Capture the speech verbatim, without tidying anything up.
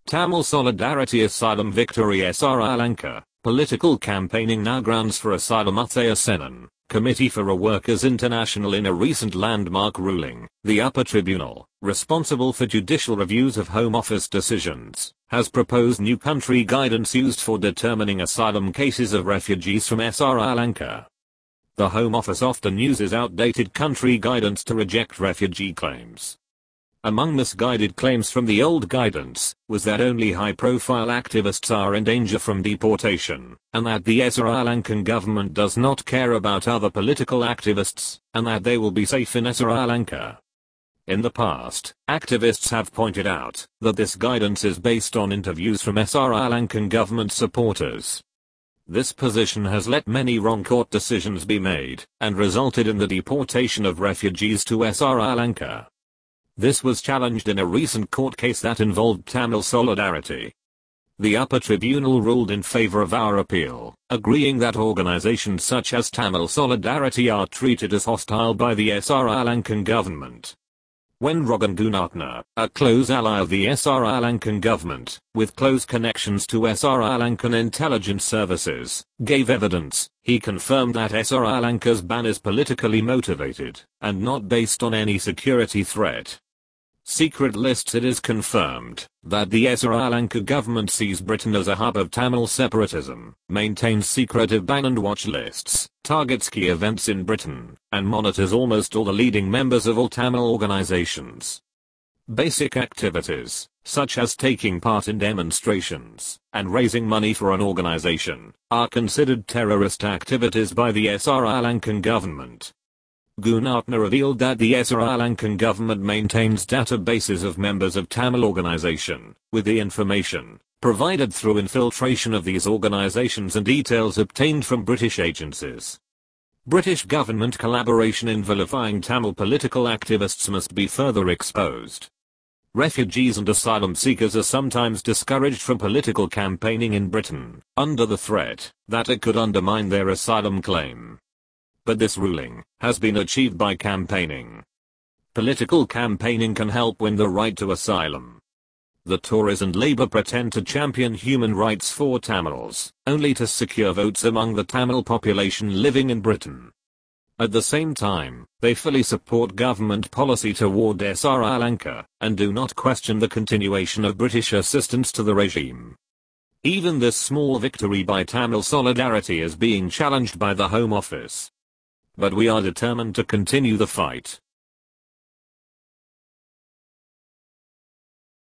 Tamil Solidarity Asylum Victory S R Lanka, political campaigning now grounds for asylum Uthaya Senan, Committee for a Workers International. In a recent landmark ruling, the upper tribunal, responsible for judicial reviews of Home Office decisions, has proposed new country guidance used for determining asylum cases of refugees from S R Lanka. The Home Office often uses outdated country guidance to reject refugee claims. Among misguided claims from the old guidance was that only high-profile activists are in danger from deportation, and that the Sri Lankan government does not care about other political activists, and that they will be safe in Sri Lanka. In the past, activists have pointed out that this guidance is based on interviews from Sri Lankan government supporters. This position has let many wrong court decisions be made, and resulted in the deportation of refugees to Sri Lanka. This was challenged in a recent court case that involved Tamil Solidarity. The upper tribunal ruled in favor of our appeal, agreeing that organizations such as Tamil Solidarity are treated as hostile by the Sri Lankan government. When Rogan Gunatna, a close ally of the Sri Lankan government, with close connections to Sri Lankan intelligence services, gave evidence, he confirmed that Sri Lanka's ban is politically motivated, and not based on any security threat. Secret lists. It is confirmed that the Sri Lanka government sees Britain as a hub of Tamil separatism, maintains secretive ban and watch lists, targets key events in Britain, and monitors almost all the leading members of all Tamil organizations. Basic activities, such as taking part in demonstrations and raising money for an organization, are considered terrorist activities by the Sri Lankan government. Gunatna revealed that the Sri Lankan government maintains databases of members of Tamil organization, with the information provided through infiltration of these organizations and details obtained from British agencies. British government collaboration in vilifying Tamil political activists must be further exposed. Refugees and asylum seekers are sometimes discouraged from political campaigning in Britain, under the threat that it could undermine their asylum claim. But this ruling has been achieved by campaigning. Political campaigning can help win the right to asylum. The Tories and Labour pretend to champion human rights for Tamils, only to secure votes among the Tamil population living in Britain. At the same time, they fully support government policy toward Sri Lanka, and do not question the continuation of British assistance to the regime. Even this small victory by Tamil Solidarity is being challenged by the Home Office. But we are determined to continue the fight.